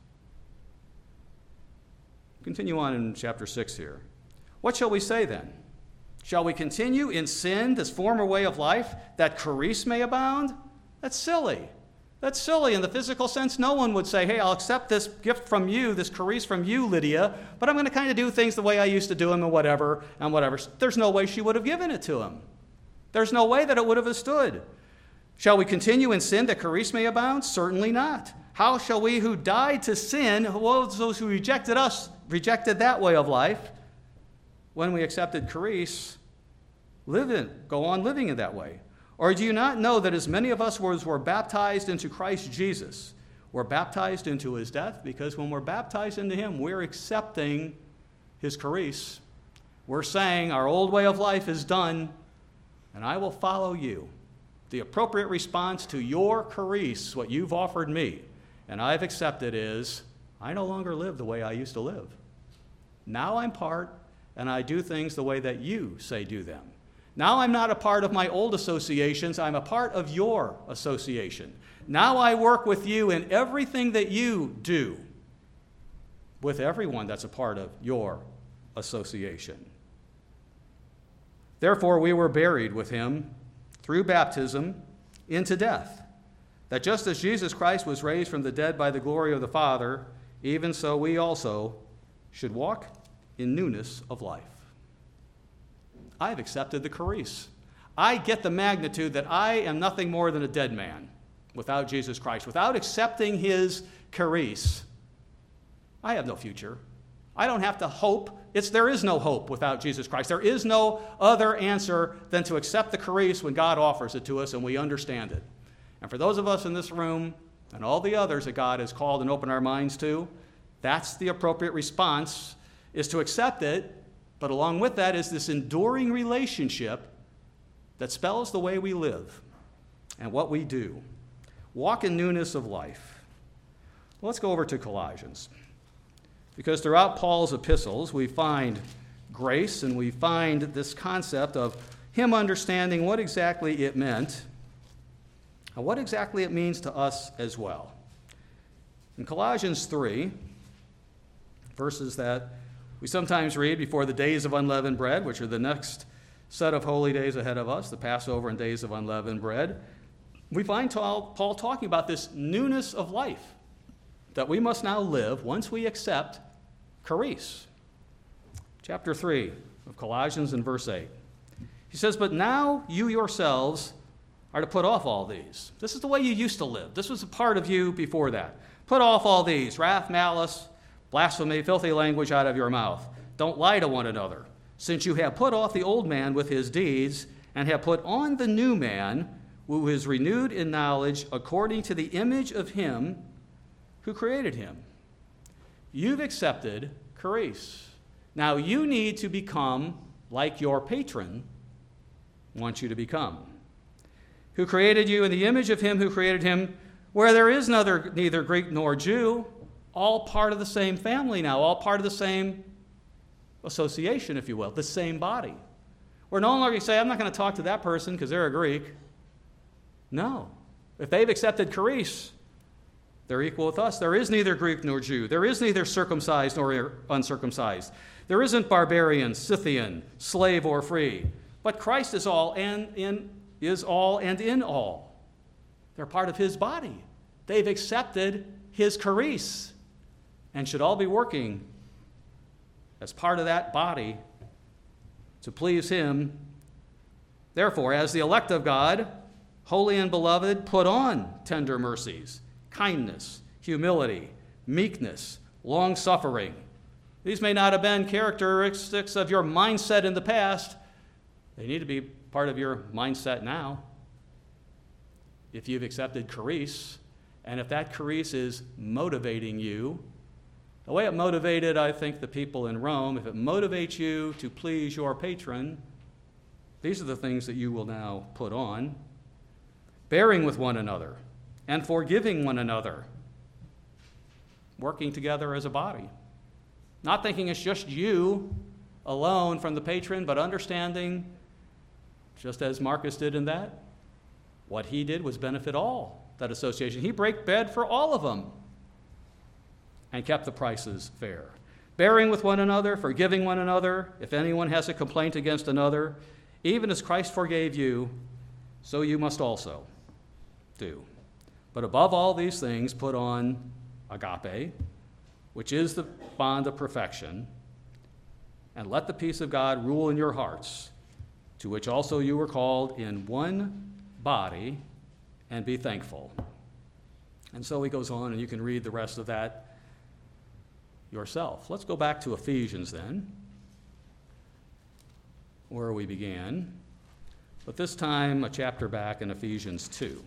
Continue on in chapter 6 here. What shall we say then? Shall we continue in sin, this former way of life, that charis may abound? That's silly. That's silly. In the physical sense, no one would say, hey, I'll accept this gift from you, this charis from you, Lydia, but I'm going to kind of do things the way I used to do them and whatever. There's no way she would have given it to him. There's no way that it would have stood. Shall we continue in sin that charis may abound? Certainly not. How shall we who died to sin, those who rejected us, rejected that way of life, when we accepted charis, go on living in that way? Or do you not know that as many of us were baptized into Christ Jesus, we're baptized into his death? Because when we're baptized into him, we're accepting his charis. We're saying our old way of life is done, and I will follow you. The appropriate response to your charis, what you've offered me, and I've accepted, is I no longer live the way I used to live. Now I'm part, and I do things the way that you say do them. Now I'm not a part of my old associations, I'm a part of your association. Now I work with you in everything that you do with everyone that's a part of your association. Therefore we were buried with him through baptism into death, that just as Jesus Christ was raised from the dead by the glory of the Father, even so we also should walk in newness of life. I've accepted the charis. I get the magnitude that I am nothing more than a dead man without Jesus Christ. Without accepting his charis, I have no future. I don't have to hope. There is no hope without Jesus Christ. There is no other answer than to accept the charis when God offers it to us and we understand it. And for those of us in this room and all the others that God has called and opened our minds to, that's the appropriate response, is to accept it. But along with that is this enduring relationship that spells the way we live and what we do. Walk in newness of life. Well, let's go over to Colossians. Because throughout Paul's epistles, we find grace and we find this concept of him understanding what exactly it meant and what exactly it means to us as well. In Colossians 3, verses that we sometimes read before the days of unleavened bread, which are the next set of holy days ahead of us, the Passover and days of unleavened bread. we find Paul talking about this newness of life that we must now live once we accept charis. Chapter 3 of Colossians in verse 8. He says, "But now you yourselves are to put off all these." This is the way you used to live. This was a part of you before that. "Put off all these, wrath, malice, blasphemy, filthy language out of your mouth. Don't lie to one another, since you have put off the old man with his deeds, and have put on the new man, who is renewed in knowledge according to the image of him who created him." You've accepted charis. Now you need to become like your patron wants you to become. "Who created you in the image of him who created him, where there is neither Greek nor Jew," all part of the same family now, all part of the same association, if you will, the same body. We're no longer say, "I'm not going to talk to that person because they're a Greek." No. If they've accepted charis, they're equal with us. There is neither Greek nor Jew. There is neither circumcised nor uncircumcised. There isn't barbarian, Scythian, slave or free. But Christ is all and in all. They're part of his body. They've accepted his charis and should all be working as part of that body to please him. Therefore, as the elect of God, holy and beloved, put on tender mercies, kindness, humility, meekness, long-suffering. These may not have been characteristics of your mindset in the past. They need to be part of your mindset now. If you've accepted charis, and if that charis is motivating you, the way it motivated, I think, the people in Rome, if it motivates you to please your patron, these are the things that you will now put on. Bearing with one another and forgiving one another, working together as a body. Not thinking it's just you alone from the patron, but understanding, just as Marcus did in that, what he did was benefit all, that association. He broke bread for all of them and kept the prices fair. Bearing with one another, forgiving one another, if anyone has a complaint against another, even as Christ forgave you, so you must also do. But above all these things, put on agape, which is the bond of perfection, and let the peace of God rule in your hearts, to which also you were called in one body, and be thankful. And so he goes on, and you can read the rest of that yourself. Let's go back to Ephesians then, where we began, but this time a chapter back in Ephesians 2.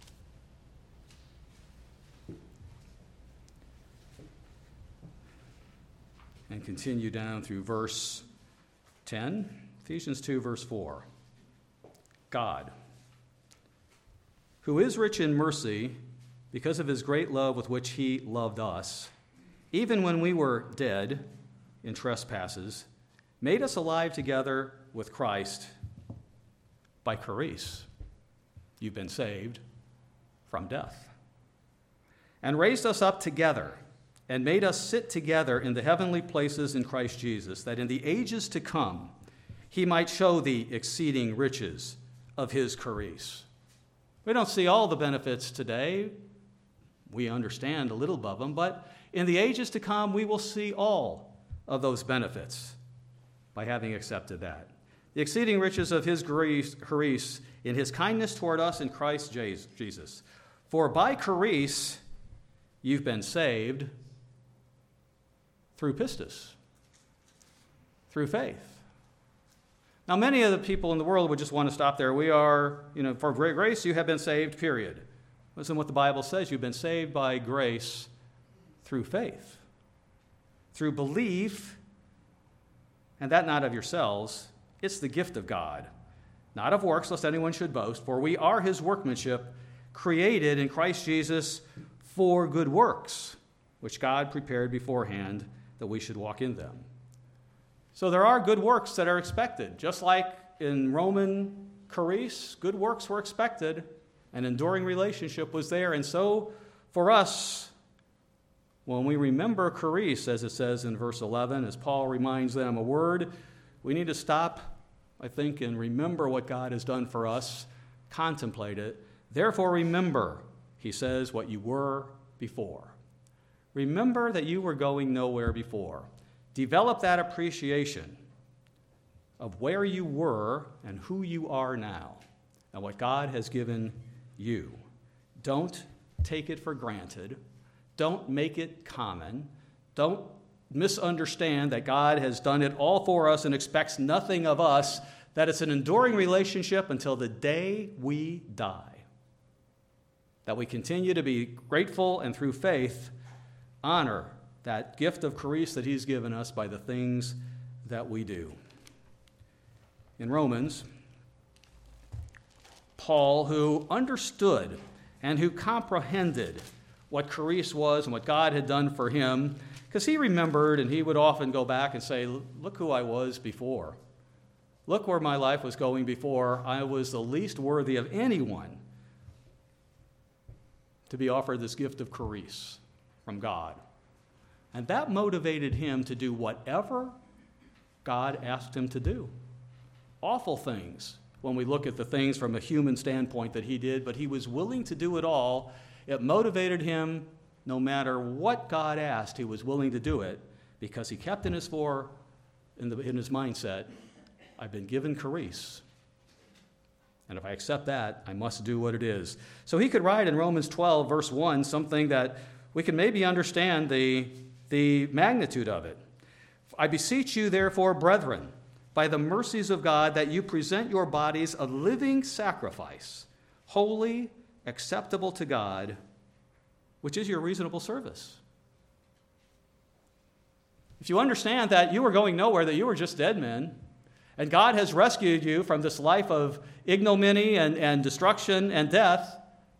And continue down through verse 10, Ephesians 2, verse 4. God, who is rich in mercy because of his great love with which he loved us, even when we were dead in trespasses, made us alive together with Christ by charis. You've been saved from death. And raised us up together and made us sit together in the heavenly places in Christ Jesus, that in the ages to come he might show the exceeding riches of his charis. We don't see all the benefits today. We understand a little of them, but in the ages to come we will see all of those benefits by having accepted that. The exceeding riches of his charis in his kindness toward us in Christ Jesus. For by charis you've been saved through pistis, through faith. Now, many of the people in the world would just want to stop there. We are, for grace you have been saved, period. Listen what the Bible says. You've been saved by grace through faith, through belief, and that not of yourselves. It's the gift of God, not of works, lest anyone should boast. For we are his workmanship, created in Christ Jesus for good works, which God prepared beforehand that we should walk in them. So there are good works that are expected. Just like in Roman charis, good works were expected. An enduring relationship was there. And so for us, when we remember charis, as it says in verse 11, as Paul reminds them a word, we need to stop, I think, and remember what God has done for us, contemplate it, Therefore remember, he says, what you were before. Remember that you were going nowhere before. Develop that appreciation of where you were and who you are now and what God has given you. Don't take it for granted. Don't make it common. Don't misunderstand that God has done it all for us and expects nothing of us, that it's an enduring relationship until the day we die. That we continue to be grateful and through faith honor that gift of charis that he's given us by the things that we do. In Romans, Paul, who understood and who comprehended what charis was and what God had done for him, because he remembered and he would often go back and say, look who I was before. Look where my life was going before. I was the least worthy of anyone to be offered this gift of charis from God. And that motivated him to do whatever God asked him to do. Awful things when we look at the things from a human standpoint that he did, but he was willing to do it all. It motivated him no matter what God asked, he was willing to do it because he kept in his mindset, I've been given charis. And if I accept that, I must do what it is. So he could write in Romans 12, verse 1, something that we can maybe understand the magnitude of it. I beseech you, therefore, brethren, by the mercies of God, that you present your bodies a living sacrifice, holy, acceptable to God, which is your reasonable service. If you understand that you were going nowhere, that you were just dead men, and God has rescued you from this life of ignominy and destruction and death,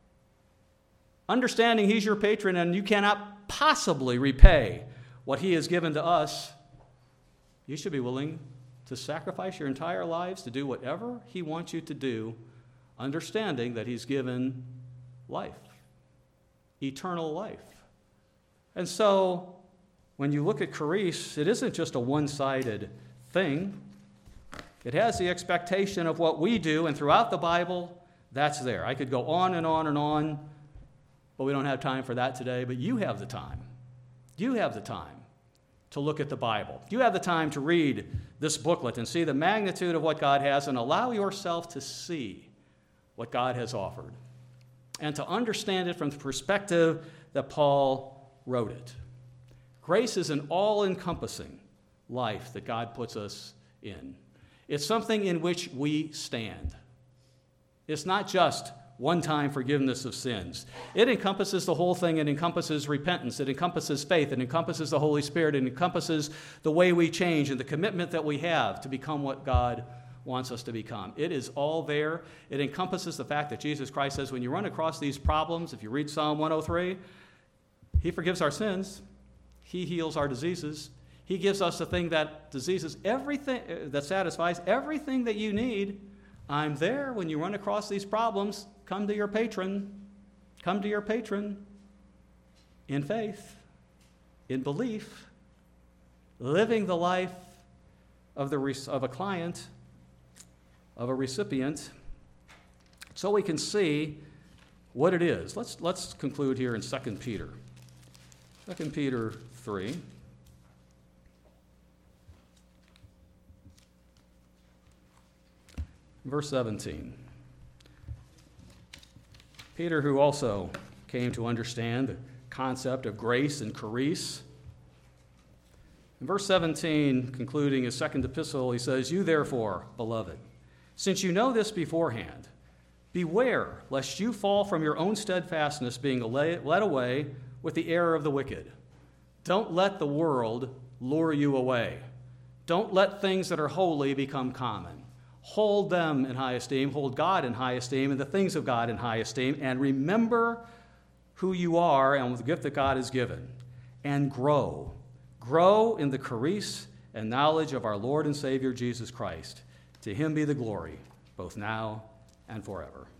understanding he's your patron and you cannot possibly repay what he has given to us, you should be willing to sacrifice your entire lives to do whatever he wants you to do, understanding that he's given life, eternal life. And so when you look at charis, it isn't just a one-sided thing. It has the expectation of what we do, and throughout the Bible, that's there. I could go on and on and on, but we don't have time for that today. But you have the time. You have the time to look at the Bible. You have the time to read this booklet and see the magnitude of what God has and allow yourself to see what God has offered and to understand it from the perspective that Paul wrote it. Grace is an all-encompassing life that God puts us in. It's something in which we stand. It's not just one-time forgiveness of sins. It encompasses the whole thing. It encompasses repentance. It encompasses faith. It encompasses the Holy Spirit. It encompasses the way we change and the commitment that we have to become what God wants us to become. It is all there. It encompasses the fact that Jesus Christ says when you run across these problems, if you read Psalm 103, he forgives our sins. He heals our diseases. He gives us the thing that diseases everything, that satisfies everything that you need. I'm there when you run across these problems. Come to your patron. Come to your patron in faith, in belief, living the life of a client, of a recipient, so we can see what it is. Let's conclude here in 2 Peter. 2 Peter 3. Verse 17. Peter, who also came to understand the concept of grace and charis. In verse 17, concluding his second epistle, he says, you therefore, beloved, since you know this beforehand, beware lest you fall from your own steadfastness, being led away with the error of the wicked. Don't let the world lure you away. Don't let things that are holy become common. Hold them in high esteem, hold God in high esteem, and the things of God in high esteem, and remember who you are and the gift that God has given. And grow. Grow in the charis and knowledge of our Lord and Savior Jesus Christ. To him be the glory, both now and forever.